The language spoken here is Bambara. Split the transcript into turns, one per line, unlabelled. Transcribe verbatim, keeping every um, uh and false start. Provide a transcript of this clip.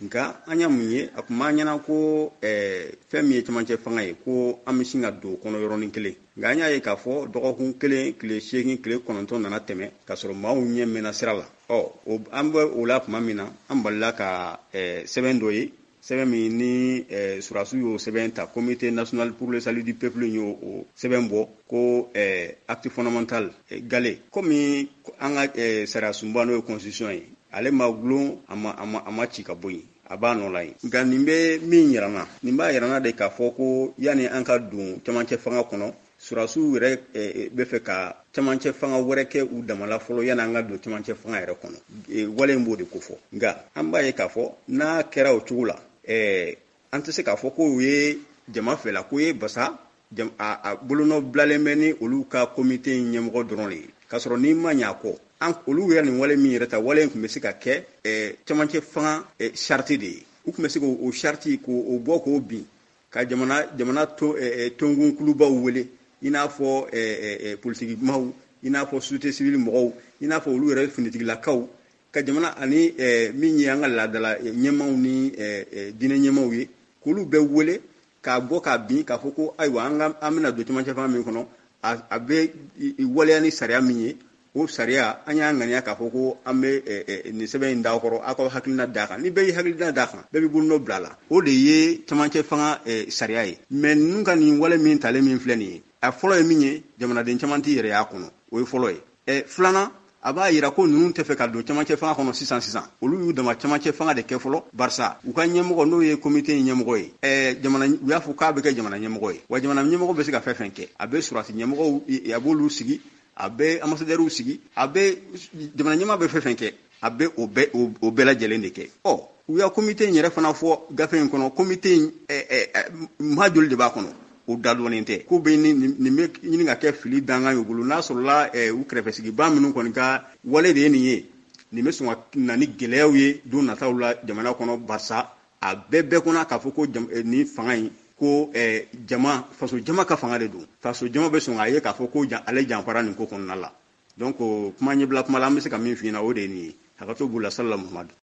nka an y'a mun ye a kun b'an ɲɛna ko ɛɛ fɛn min ye cɛmancɛ fanga ye ko an bɛ sin ka don kɔnɔ yɔrɔnin kelen nka an y'a ye k'a fɔ dɔgɔkun kelen tile seegin tile kɔnɔntɔn nana tɛmɛ k'a sɔrɔ maaw ɲɛ mɛnna sira la ɔ an bɛ o la tuma min na an balila ka ɛɛ sɛbɛn dɔ ye sɛbɛn min ni ɛɛ surasiw y'o sɛbɛn ta comité national pour le salut du peuple y'o sɛbɛn bɔ ko ɛɛ acte fondamental gale komi an ka ɛɛ sariya sunba n'o ye constitution ye ale ma gulon a ma a ma a ma ci ka bɔ yen a b'a nɔ la yen nka nin bɛ min yirana nin b'a yirana de k'a fɔ ko yanni an ka don cɛmancɛ fanga kɔnɔ surasiw yɛrɛ bɛ fɛ ka cɛmancɛ fanga wɛrɛ kɛ u damala fɔlɔ yanni an ka don cɛmancɛ fanga yɛrɛ kɔnɔ wale in b'o de ko fɔ nka an b'a ye k'a fɔ n'a kɛra o cogo la ɛɛ an tɛ se k'a fɔ ko o ye jama fɛla ko ye basa a bolonɔ bilalen bɛ ni olu ka comité ɲɛmɔgɔ dɔrɔn de ye k'a sɔrɔ n'i ma ɲɛ a kɔ an olu yɛrɛ nin wale min yɛrɛ ta wale in tun bɛ se ka kɛ ɛɛ cɛmancɛ fanga charte de ye u tun bɛ se k'o charte k'o bɔ k'o bin ka jamana jamana to ɛɛ tonkun kulubaw wele i n'a fɔ ɛɛ politikimaaw i n'a fɔ société civile mɔgɔw i n'a fɔ olu yɛrɛ finitigilakaw ka jamana ani ɛɛ min ye an ka laadala ɲɛmaaw ni ɛɛ diinɛ ɲɛmaaw ye k'olu bɛɛ wele k'a bɔ k'a bin k'a fɔ ko ayiwa an ka an bɛna don cɛmancɛ fanga min kɔnɔ a bɛ waleya ni sariya min ye o sariya an y'a ŋaniya k'a fɔ ko an bɛ nin sɛbɛn in d'a kɔrɔ aw ka hakilina d'a kan ni bɛɛ ye hakilina d'a kan bɛɛ bɛ bolo nɔ bila a la o de ye cɛmancɛ fanga sariya ye mɛ ninnu ka nin wale min talen min filɛ nin ye a fɔlɔ ye min ye jamanaden caman t'i yɛrɛ y'a kɔnɔ o ye fɔlɔ ye filanan a b'a yira ko ninnu tɛ fɛ ka don cɛmancɛ fanga kɔnɔ sisan sisan olu y'u dama cɛmancɛ fanga de kɛ fɔlɔ barisa u ka ɲɛmɔgɔ n'o ye comité ɲɛmɔgɔ ye ɛɛ jamana u y'a fɔ k'a bɛ kɛ jamana ɲɛmɔgɔ ye wa jamana ɲɛmɔgɔ bɛ se ka fɛn fɛn kɛ a bɛ surasi ɲɛmɔgɔw a b'olu sigi a bɛ ambassadɛriw sigi a bɛ jamana ɲɛmaa bɛ fɛn fɛn kɛ a bɛ o bɛɛ o bɛɛ lajɛlen de kɛ ɔ u y'a comité in yɛrɛ fana fɔ gafe in kɔnɔ comité in ɛɛ maa joli de b'a kɔnɔ o dadɔnnen tɛ ko bɛ nin nin bɛ ɲini ka kɛ fili dangan y'u bolo n'a sɔrɔla ɛɛ u kɛrɛfɛsigibaa minnu kɔni ka wale de ye nin ye nin bɛ sɔn ka na ni gɛlɛyaw ye don nataw la jamana kɔnɔ barisa a bɛɛ bɛɛ kɔnɔ k'a fɔ ko nin fanga in ko ɛɛ jama faso jama ka fanga de don faso jama bɛ sɔn k'a ye k'a fɔ ko ale janfara nin ko kɔnɔna la donc kuma ɲɛbila kuma la an bɛ se ka min f'i ɲɛna o de ye nin ye hakɛto b'u la salala muhamadu